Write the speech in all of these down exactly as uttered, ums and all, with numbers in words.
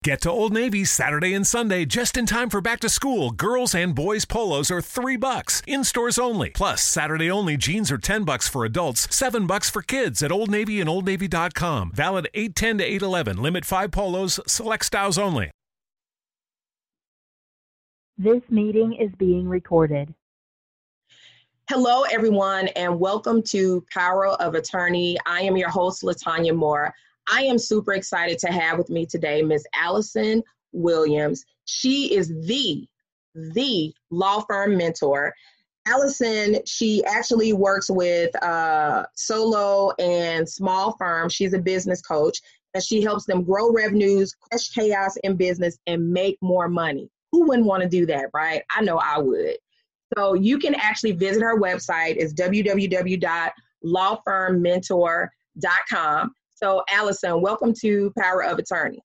Get to Old Navy Saturday and Sunday just in time for back to school. Girls and boys polos are three bucks in stores only. Plus, Saturday only jeans are ten bucks for adults, seven bucks for kids at Old Navy and old navy dot com. Valid eight ten to eight eleven. Limit five polos, select styles only. This meeting is being recorded. Hello, everyone, and welcome to Power of Attorney. I am your host, LaTanya Moore. I am super excited to have with me today Miz Allison Williams. She is the, the law firm mentor. Allison, she actually works with uh, solo and small firms. She's a business coach, and she helps them grow revenues, crush chaos in business, and make more money. Who wouldn't want to do that, right? I know I would. So you can actually visit her website. It's w w w dot law firm mentor dot com. So Allison, welcome to Power of Attorney.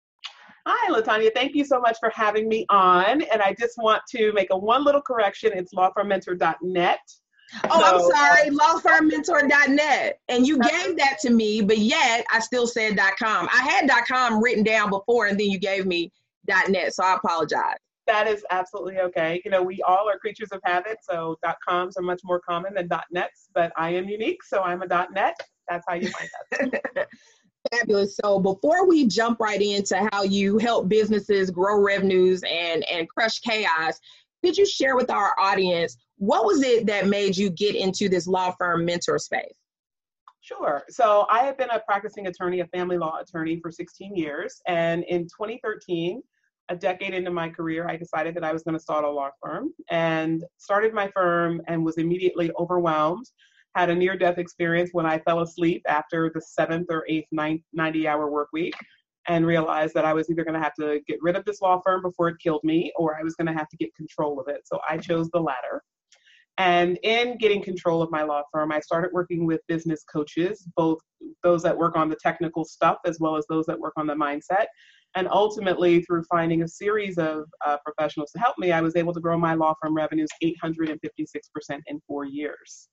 Hi, LaTanya. Thank you so much for having me on. And I just want to make a one little correction. It's law firm mentor dot net. Oh, so, I'm sorry, law firm mentor dot net. And you gave that to me, but yet I still said .com. I had .com written down before, and then you gave me .net, so I apologize. That is absolutely okay. You know, we all are creatures of habit, so .coms are much more common than .nets, but I am unique, so I'm a .net. That's how you find us. Fabulous. So before we jump right into how you help businesses grow revenues and, and crush chaos, could you share with our audience, what was it that made you get into this law firm mentor space? Sure. So I have been a practicing attorney, a family law attorney for sixteen years. And in twenty thirteen, a decade into my career, I decided that I was going to start a law firm and started my firm and was immediately overwhelmed. Had a near-death experience when I fell asleep after the seventh or eighth ninety-hour work week and realized that I was either going to have to get rid of this law firm before it killed me, or I was going to have to get control of it. So I chose the latter. And in getting control of my law firm, I started working with business coaches, both those that work on the technical stuff as well as those that work on the mindset. And ultimately, through finding a series of uh, professionals to help me, I was able to grow my law firm revenues eight hundred fifty-six percent in four years.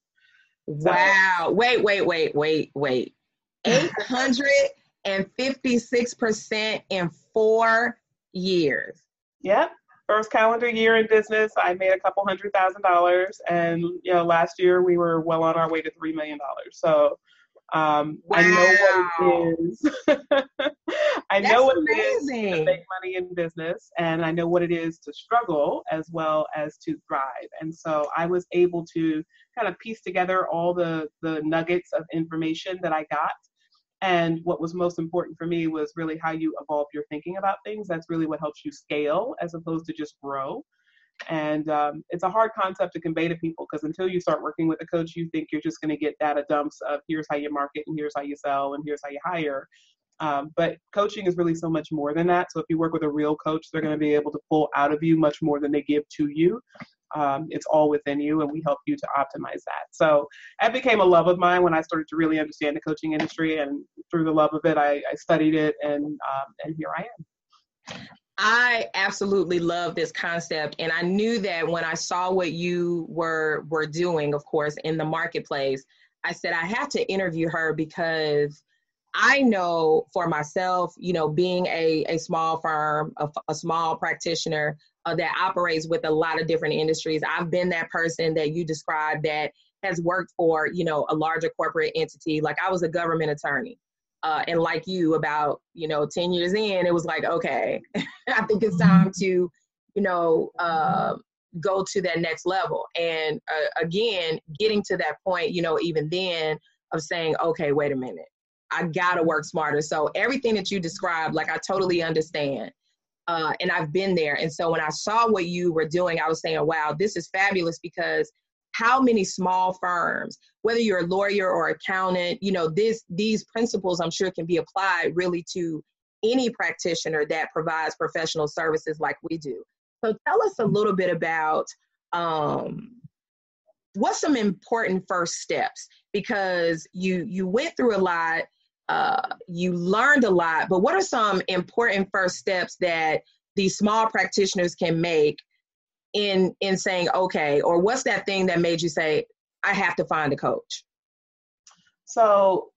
Wow. Wait, wait, wait, wait, wait. eight hundred fifty-six percent in four years. Yep. First calendar year in business, I made a couple hundred thousand dollars. And, you know, last year we were well on our way to three million dollars. So um, wow. I know what it is. I That's know what amazing. It is to make money in business, and I know what it is to struggle as well as to thrive. And so I was able to kind of piece together all the, the nuggets of information that I got. And what was most important for me was really how you evolve your thinking about things. That's really what helps you scale as opposed to just grow. And um, it's a hard concept to convey to people because until you start working with a coach, you think you're just going to get data dumps of here's how you market and here's how you sell and here's how you hire. Um, but coaching is really so much more than that. So if you work with a real coach, they're going to be able to pull out of you much more than they give to you. Um, it's all within you, and we help you to optimize that. So that became a love of mine when I started to really understand the coaching industry, and through the love of it, I, I studied it, and um, and here I am. I absolutely love this concept, and I knew that when I saw what you were were doing, of course, in the marketplace, I said I have to interview her because I know for myself, you know, being a, a small firm, a, a small practitioner uh, that operates with a lot of different industries, I've been that person that you described that has worked for, you know, a larger corporate entity. Like I was a government attorney. Uh, and like you, about, you know, ten years in, it was like, okay, I think it's time to, you know, uh, go to that next level. And uh, again, getting to that point, you know, even then of saying, okay, wait a minute. I gotta work smarter. So everything that you described, like I totally understand. Uh, and I've been there. And so when I saw what you were doing, I was saying, wow, this is fabulous, because how many small firms, whether you're a lawyer or accountant, you know, this, these principles I'm sure can be applied really to any practitioner that provides professional services like we do. So tell us a little bit about um, what's some important first steps, because you, you went through a lot. Uh, you learned a lot, but what are some important first steps that these small practitioners can make in, in saying, okay, or what's that thing that made you say, I have to find a coach? So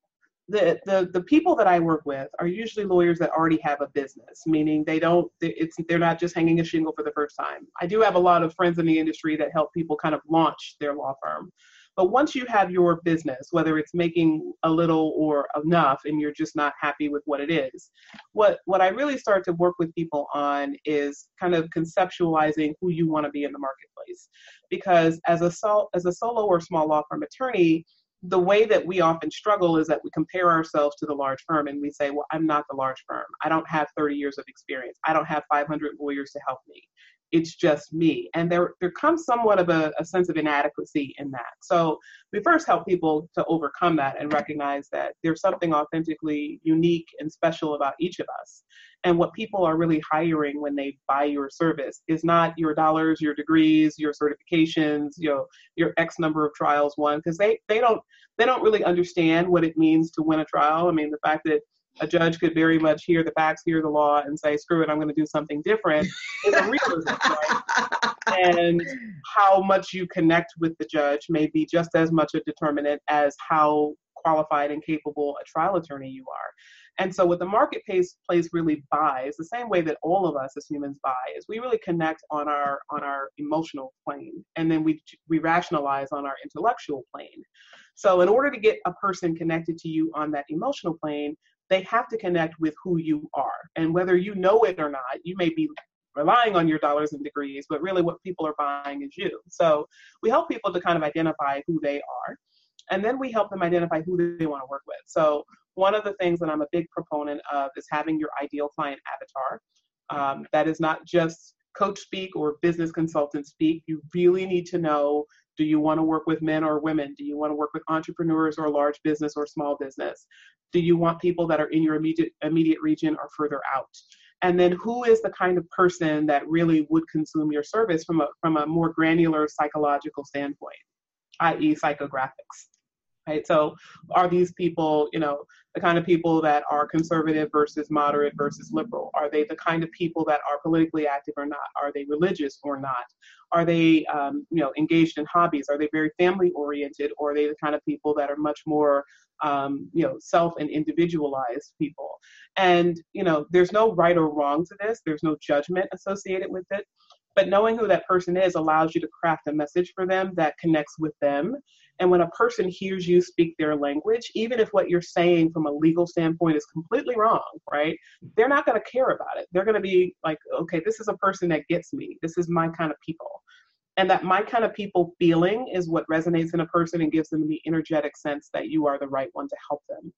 the, the the people that I work with are usually lawyers that already have a business, meaning they don't, it's they're not just hanging a shingle for the first time. I do have a lot of friends in the industry that help people kind of launch their law firm. But once you have your business, whether it's making a little or enough and you're just not happy with what it is, what, what I really start to work with people on is kind of conceptualizing who you want to be in the marketplace. Because as a, sol- as a solo or small law firm attorney, the way that we often struggle is that we compare ourselves to the large firm and we say, well, I'm not the large firm. I don't have thirty years of experience. I don't have five hundred lawyers to help me. It's just me. And there, there comes somewhat of a, a sense of inadequacy in that. So we first help people to overcome that and recognize that there's something authentically unique and special about each of us. And what people are really hiring when they buy your service is not your dollars, your degrees, your certifications, you know, your X number of trials won, because they, they don't they don't really understand what it means to win a trial. I mean, the fact that a judge could very much hear the facts, hear the law, and say, screw it, I'm going to do something different, is a realism, right? And how much you connect with the judge may be just as much a determinant as how qualified and capable a trial attorney you are. And so what the marketplace place really buys, the same way that all of us as humans buy, is we really connect on our on our emotional plane, and then we we rationalize on our intellectual plane. So in order to get a person connected to you on that emotional plane, they have to connect with who you are. And whether you know it or not, you may be relying on your dollars and degrees, but really what people are buying is you. So we help people to kind of identify who they are. And then we help them identify who they want to work with. So one of the things that I'm a big proponent of is having your ideal client avatar. Um, that is not just coach speak or business consultant speak. You really need to know, do you want to work with men or women? Do you want to work with entrepreneurs or large business or small business? Do you want people that are in your immediate immediate region or further out? And then who is the kind of person that really would consume your service from a from a more granular psychological standpoint, that is psychographics, right? So are these people, you know, the kind of people that are conservative versus moderate versus liberal? Are they the kind of people that are politically active or not? Are they religious or not? Are they, um, you know, engaged in hobbies? Are they very family oriented? Or are they the kind of people that are much more, um, you know, self and individualized people? And, you know, there's no right or wrong to this. There's no judgment associated with it. But knowing who that person is allows you to craft a message for them that connects with them. And when a person hears you speak their language, even if what you're saying from a legal standpoint is completely wrong, right? They're not going to care about it. They're going to be like, okay, this is a person that gets me. This is my kind of people. And that my kind of people feeling is what resonates in a person and gives them the energetic sense that you are the right one to help them.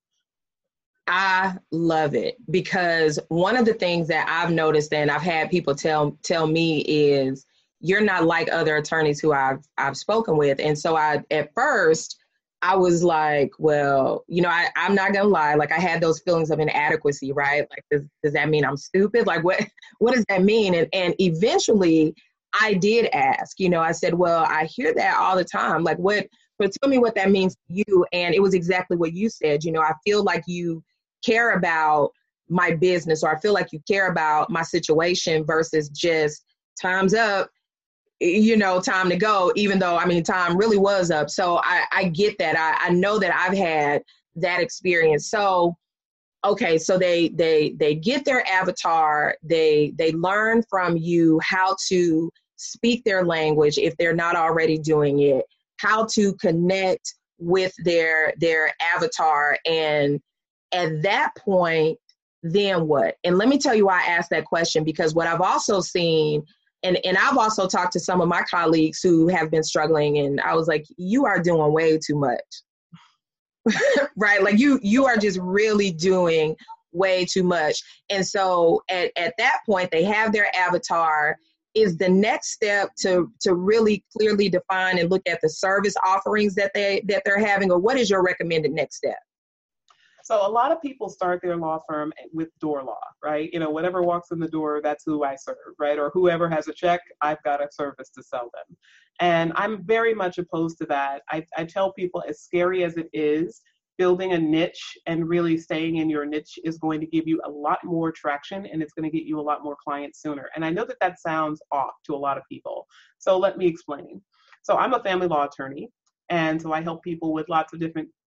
I love it, because one of the things that I've noticed and I've had people tell tell me is, you're not like other attorneys who I've I've spoken with. And so I at first I was like, well, you know, I, I'm not gonna lie, like I had those feelings of inadequacy, right? Like, does, does that mean I'm stupid? Like, what what does that mean? And and eventually I did ask, you know, I said, well, I hear that all the time. Like, what, but tell me what that means to you. And it was exactly what you said. You know, I feel like you care about my business, or I feel like you care about my situation versus just time's up, you know, time to go, even though, I mean, time really was up. So I, I get that. I, I know that I've had that experience. So, okay, so they they they get their avatar, they they learn from you how to speak their language if they're not already doing it, how to connect with their their avatar, and at that point, then what? And let me tell you why I asked that question, because what I've also seen, and, and I've also talked to some of my colleagues who have been struggling, and I was like, you are doing way too much, right? Like you you are just really doing way too much. And so at, at that point, they have their avatar. Is the next step to to really clearly define and look at the service offerings that they that they're having, or what is your recommended next step? So a lot of people start their law firm with door law, right? You know, whatever walks in the door, that's who I serve, right? Or whoever has a check, I've got a service to sell them. And I'm very much opposed to that. I, I tell people, as scary as it is, building a niche and really staying in your niche is going to give you a lot more traction, and it's going to get you a lot more clients sooner. And I know that that sounds off to a lot of people. So let me explain. So I'm a family law attorney. And so I help people with lots of different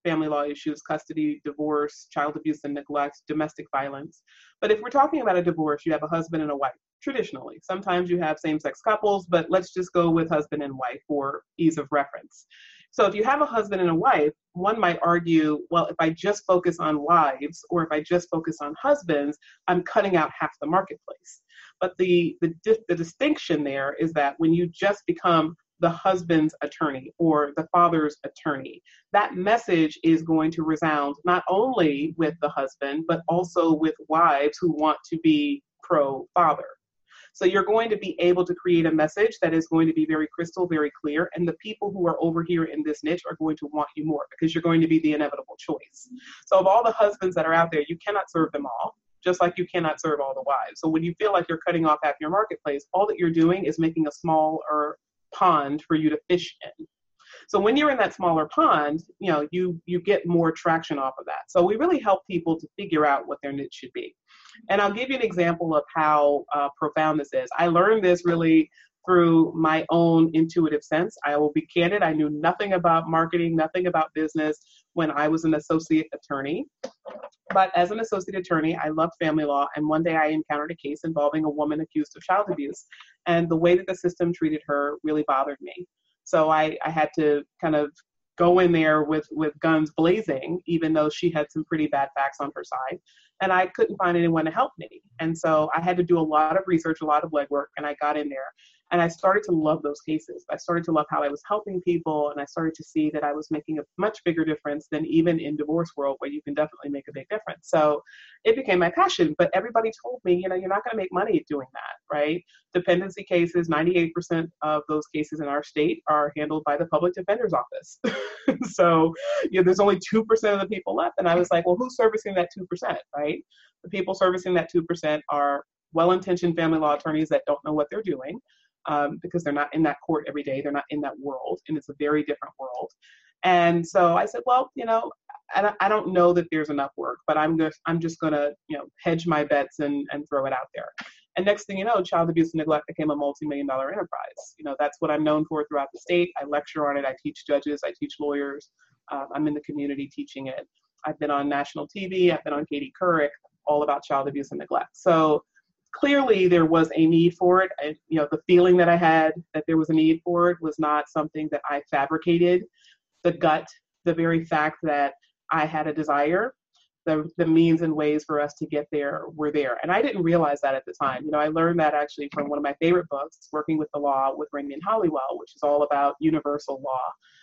family law issues, custody, divorce, child abuse and neglect, domestic violence. But if we're talking about a divorce, you have a husband and a wife, traditionally. Sometimes you have same-sex couples, but let's just go with husband and wife for ease of reference. So if you have a husband and a wife, one might argue, well, if I just focus on wives or if I just focus on husbands, I'm cutting out half the marketplace. But the, the, the distinction there is that when you just become the husband's attorney or the father's attorney, that message is going to resound not only with the husband, but also with wives who want to be pro-father. So you're going to be able to create a message that is going to be very crystal, very clear, and the people who are over here in this niche are going to want you more because you're going to be the inevitable choice. So of all the husbands that are out there, you cannot serve them all, just like you cannot serve all the wives. So when you feel like you're cutting off half your marketplace, all that you're doing is making a smaller pond for you to fish in. So when you're in that smaller pond, you know, you you get more traction off of that. So we really help people to figure out what their niche should be. And I'll give you an example of how uh, profound this is. I learned this really through my own intuitive sense. I will be candid. I knew nothing about marketing, nothing about business when I was an associate attorney. But as an associate attorney, I loved family law. And one day I encountered a case involving a woman accused of child abuse. And the way that the system treated her really bothered me. So I, I had to kind of go in there with, with guns blazing, even though she had some pretty bad facts on her side. And I couldn't find anyone to help me. And so I had to do a lot of research, a lot of legwork, and I got in there. And I started to love those cases. I started to love how I was helping people, and I started to see that I was making a much bigger difference than even in divorce world, where you can definitely make a big difference. So it became my passion. But everybody told me, you know, you're not going to make money doing that, right? Dependency cases, ninety-eight percent of those cases in our state are handled by the public defender's office. So, you know, there's only two percent of the people left. And I was like, well, who's servicing that two percent, right? The people servicing that two percent are well-intentioned family law attorneys that don't know what they're doing. Um, because they're not in that court every day. They're not in that world, and it's a very different world. And so I said, well, you know, I don't, I don't know that there's enough work, but I'm just, I'm just going to, you know, hedge my bets and, and throw it out there. And next thing you know, child abuse and neglect became a multi-million dollar enterprise. You know, that's what I'm known for throughout the state. I lecture on it. I teach judges. I teach lawyers. Uh, I'm in the community teaching it. I've been on national T V. I've been on Katie Couric, all about child abuse and neglect. So clearly there was a need for it. I, you know, the feeling that I had that there was a need for it was not something that I fabricated. The gut, the very fact that I had a desire, the, the means and ways for us to get there were there. And I didn't realize that at the time. You know, I learned that actually from one of my favorite books, Working with the Law with Raymond Hollywell, which is all about universal law.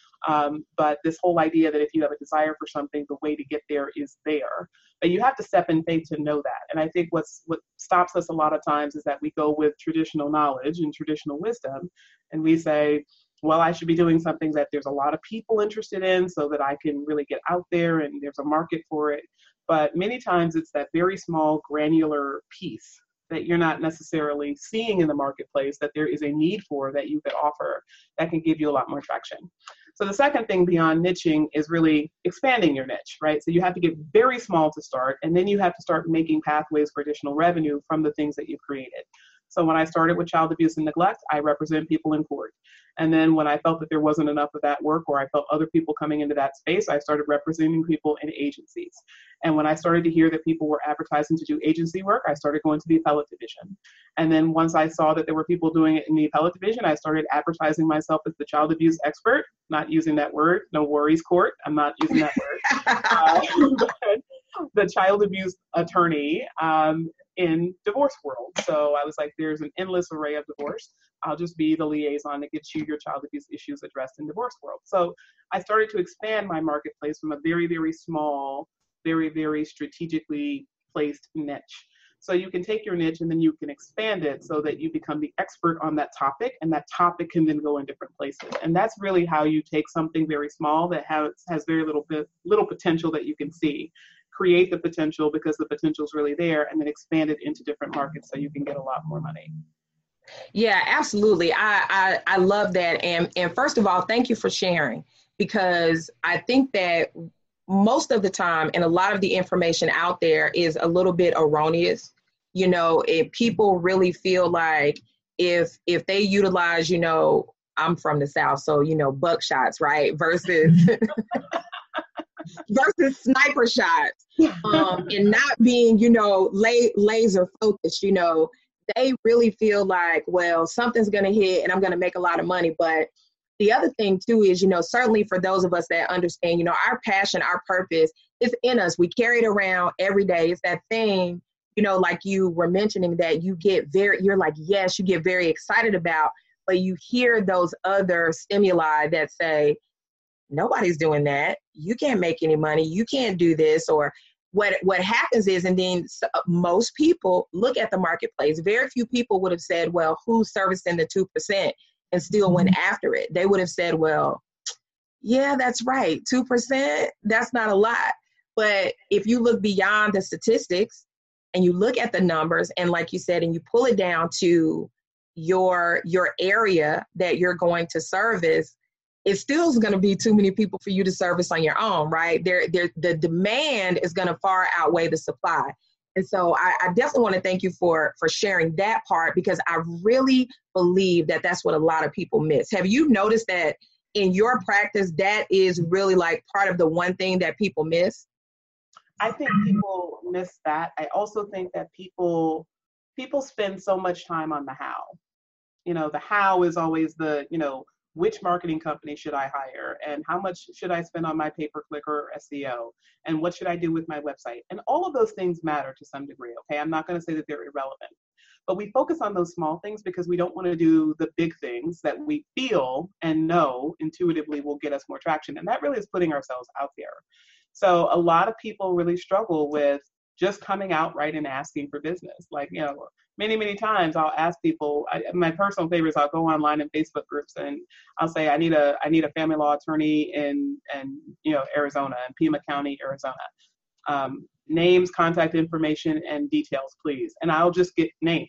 Um, but this whole idea that if you have a desire for something, the way to get there is there. But you have to step in faith to know that. And I think what's what stops us a lot of times is that we go with traditional knowledge and traditional wisdom, and we say, well, I should be doing something that there's a lot of people interested in so that I can really get out there and there's a market for it. But many times it's that very small granular piece that you're not necessarily seeing in the marketplace that there is a need for that you could offer that can give you a lot more traction. So the second thing beyond niching is really expanding your niche, right? So you have to get very small to start, and then you have to start making pathways for additional revenue from the things that you've created. So when I started with child abuse and neglect, I represent people in court. And then when I felt that there wasn't enough of that work, or I felt other people coming into that space, I started representing people in agencies. And when I started to hear that people were advertising to do agency work, I started going to the appellate division. And then once I saw that there were people doing it in the appellate division, I started advertising myself as the child abuse expert, not using that word, no worries court, I'm not using that word. uh, the child abuse attorney um, in divorce world. So I was like, there's an endless array of divorce. I'll just be the liaison that gets you your child abuse issues addressed in divorce world. So I started to expand my marketplace from a very, very small, very, very strategically placed niche. So you can take your niche and then you can expand it so that you become the expert on that topic, and that topic can then go in different places. And that's really how you take something very small that has, has very little bit, little potential that you can see, create the potential because the potential is really there, and then expand it into different markets so you can get a lot more money. Yeah, absolutely. I, I, I love that. And, and first of all, thank you for sharing, because I think that most of the time, and a lot of the information out there is a little bit erroneous. You know, if people really feel like if, if they utilize, you know, I'm from the South, so, you know, buckshots, right? Versus, versus sniper shots, um, and not being, you know, la- laser focused. You know, they really feel like, well, something's going to hit and I'm going to make a lot of money. But the other thing too is, you know, certainly for those of us that understand, you know, our passion, our purpose is in us. We carry it around every day. It's that thing, you know, like you were mentioning, that you get very, you're like, yes, you get very excited about, but you hear those other stimuli that say, nobody's doing that. You can't make any money. You can't do this. Or what, what happens is, and then most people look at the marketplace. Very few people would have said, well, who's servicing the two percent and still went after it? They would have said, well, yeah, that's right. two percent, that's not a lot. But if you look beyond the statistics and you look at the numbers, and like you said, and you pull it down to your, your area that you're going to service, it still is going to be too many people for you to service on your own, right? There, there, the demand is going to far outweigh the supply. And so I, I definitely want to thank you for, for sharing that part, because I really believe that that's what a lot of people miss. Have you noticed that in your practice, that is really like part of the one thing that people miss? I think people miss that. I also think that people, people spend so much time on the how. You know, the how is always the, you know, which marketing company should I hire, and how much should I spend on my pay-per-click or S E O, and what should I do with my website? And all of those things matter to some degree, okay? I'm not going to say that they're irrelevant, but we focus on those small things because we don't want to do the big things that we feel and know intuitively will get us more traction. And that really is putting ourselves out there. So a lot of people really struggle with just coming out right and asking for business. Like, you know, many, many times I'll ask people, I, my personal favorite is I'll go online in Facebook groups and I'll say, I need a, I need a family law attorney in, in, you know, Arizona, in Pima County, Arizona. Um, names, contact information, and details, please. And I'll just get names.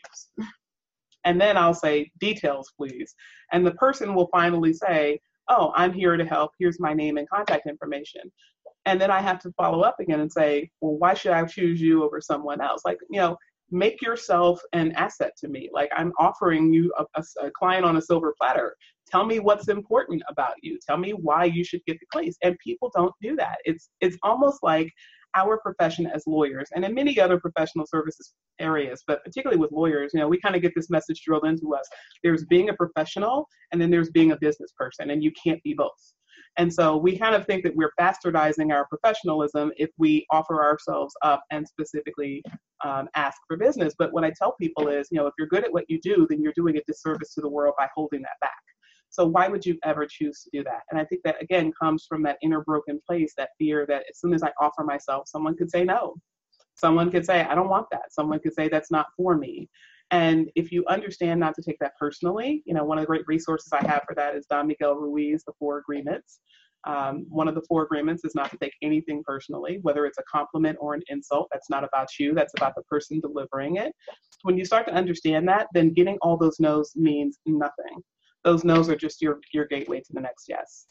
And then I'll say, details, please. And the person will finally say, oh, I'm here to help. Here's my name and contact information. And then I have to follow up again and say, well, why should I choose you over someone else? Like, you know, make yourself an asset to me. Like, I'm offering you a, a, a client on a silver platter. Tell me what's important about you. Tell me why you should get the case. And people don't do that. It's it's almost like our profession as lawyers, and in many other professional services areas, but particularly with lawyers, you know, we kind of get this message drilled into us. There's being a professional, and then there's being a business person, and you can't be both. And so we kind of think that we're bastardizing our professionalism if we offer ourselves up and specifically um, ask for business. But what I tell people is, you know, if you're good at what you do, then you're doing a disservice to the world by holding that back. So why would you ever choose to do that? And I think that, again, comes from that inner broken place, that fear that as soon as I offer myself, someone could say no. Someone could say, I don't want that. Someone could say, that's not for me. And if you understand not to take that personally, you know, one of the great resources I have for that is Don Miguel Ruiz, The Four Agreements. Um, one of the four agreements is not to take anything personally, whether it's a compliment or an insult. That's not about you. That's about the person delivering it. When you start to understand that, then getting all those no's means nothing. Those no's are just your, your gateway to the next yes.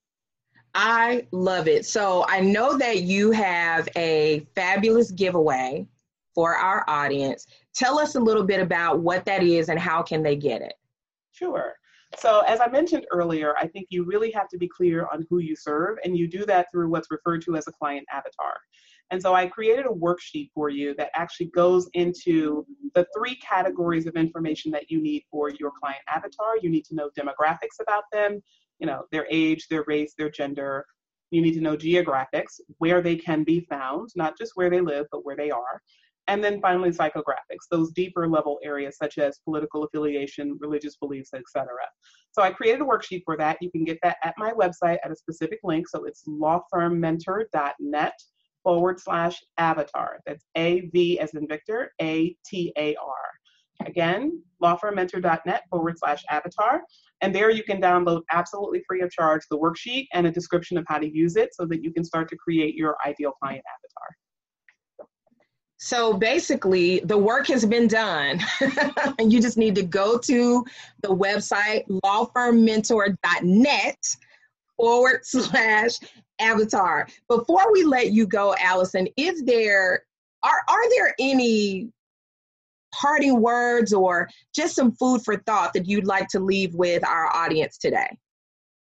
I love it. So I know that you have a fabulous giveaway for our audience. Tell us a little bit about what that is and how can they get it? Sure. So as I mentioned earlier, I think you really have to be clear on who you serve, and you do that through what's referred to as a client avatar. And so I created a worksheet for you that actually goes into the three categories of information that you need for your client avatar. You need to know demographics about them, you know, their age, their race, their gender. You need to know geographics, where they can be found, not just where they live, but where they are. And then finally, psychographics, those deeper level areas such as political affiliation, religious beliefs, et cetera. So I created a worksheet for that. You can get that at my website at a specific link. So it's lawfirmmentor.net forward slash avatar. That's A V as in Victor, A T A R. Again, lawfirmmentor.net forward slash avatar. And there you can download absolutely free of charge the worksheet and a description of how to use it so that you can start to create your ideal client avatar. So basically, the work has been done. And you just need to go to the website, lawfirmmentor.net forward slash avatar. Before we let you go, Allison, is there, are, are there any parting words or just some food for thought that you'd like to leave with our audience today?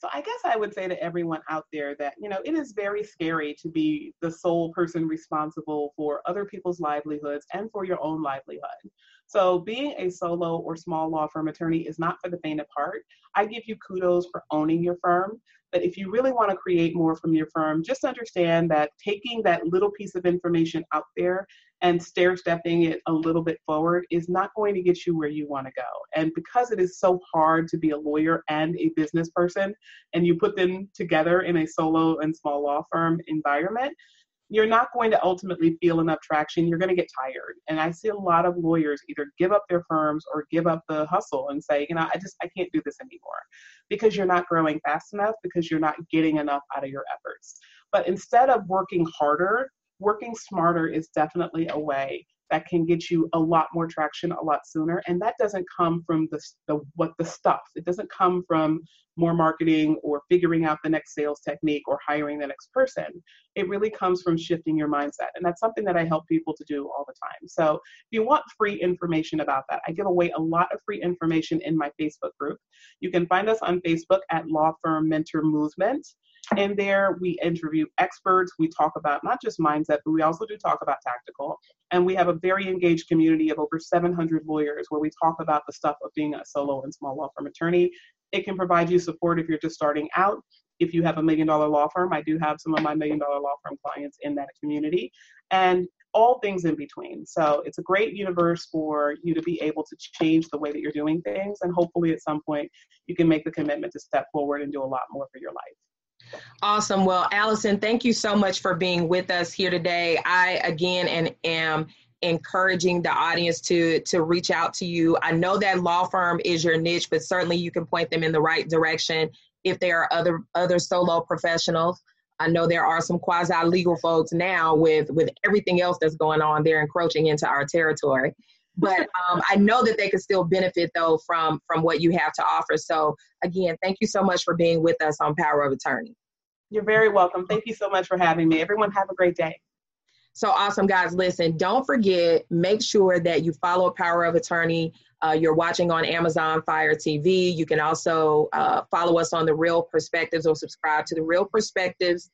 So I guess I would say to everyone out there that, you know, it is very scary to be the sole person responsible for other people's livelihoods and for your own livelihood. So being a solo or small law firm attorney is not for the faint of heart. I give you kudos for owning your firm. But if you really want to create more from your firm, just understand that taking that little piece of information out there and stair-stepping it a little bit forward is not going to get you where you want to go. And because it is so hard to be a lawyer and a business person, and you put them together in a solo and small law firm environment, you're not going to ultimately feel enough traction. You're going to get tired. And I see a lot of lawyers either give up their firms or give up the hustle and say, you know, I just, I can't do this anymore, because you're not growing fast enough, because you're not getting enough out of your efforts. But instead of working harder, working smarter is definitely a way that can get you a lot more traction a lot sooner. And that doesn't come from the, the what the stuff. It doesn't come from more marketing or figuring out the next sales technique or hiring the next person. It really comes from shifting your mindset. And that's something that I help people to do all the time. So if you want free information about that, I give away a lot of free information in my Facebook group. You can find us on Facebook at Law Firm Mentor Movement. And there we interview experts. We talk about not just mindset, but we also do talk about tactical. And we have a very engaged community of over seven hundred lawyers where we talk about the stuff of being a solo and small law firm attorney. It can provide you support if you're just starting out. If you have a million dollar law firm, I do have some of my million dollar law firm clients in that community, and all things in between. So it's a great universe for you to be able to change the way that you're doing things. And hopefully at some point you can make the commitment to step forward and do a lot more for your life. Awesome. Well, Allison, thank you so much for being with us here today. I, again, and am encouraging the audience to, to reach out to you. I know that law firm is your niche, but certainly you can point them in the right direction if there are other, other solo professionals. I know there are some quasi-legal folks now with, with everything else that's going on. They're encroaching into our territory. But um, I know that they could still benefit, though, from, from what you have to offer. So, again, thank you so much for being with us on Power of Attorney. You're very welcome. Thank you so much for having me. Everyone have a great day. So awesome, guys. Listen, don't forget, make sure that you follow Power of Attorney. Uh, you're watching on Amazon Fire T V. You can also uh, follow us on the Real Perspectives or subscribe to the Real Perspectives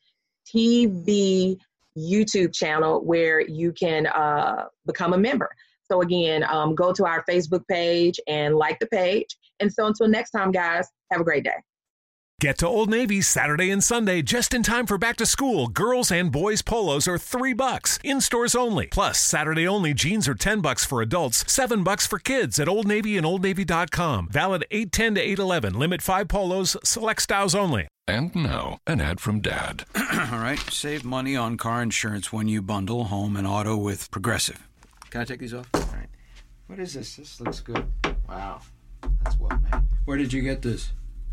T V YouTube channel where you can uh, become a member. So again, um, go to our Facebook page and like the page. And so until next time, guys, have a great day. Get to Old Navy Saturday and Sunday just in time for back to school. Girls and boys polos are three bucks in stores only. Plus Saturday only jeans are ten bucks for adults, seven bucks for kids at Old Navy and old navy dot com. Valid eight ten to eight eleven. Limit five polos, select styles only. And now, an ad from Dad. All right, save money on car insurance when you bundle home and auto with Progressive. Can I take these off? All right. What is this? This looks good. Wow, that's well made. Where did you get this?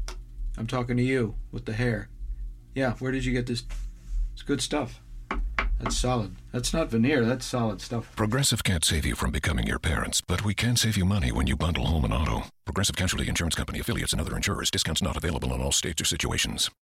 I'm talking to you with the hair. Yeah, where did you get this? It's good stuff. That's solid. That's not veneer, that's solid stuff. Progressive can't save you from becoming your parents, but we can save you money when you bundle home and auto. Progressive Casualty Insurance Company, affiliates, and other insurers. Discounts not available in all states or situations.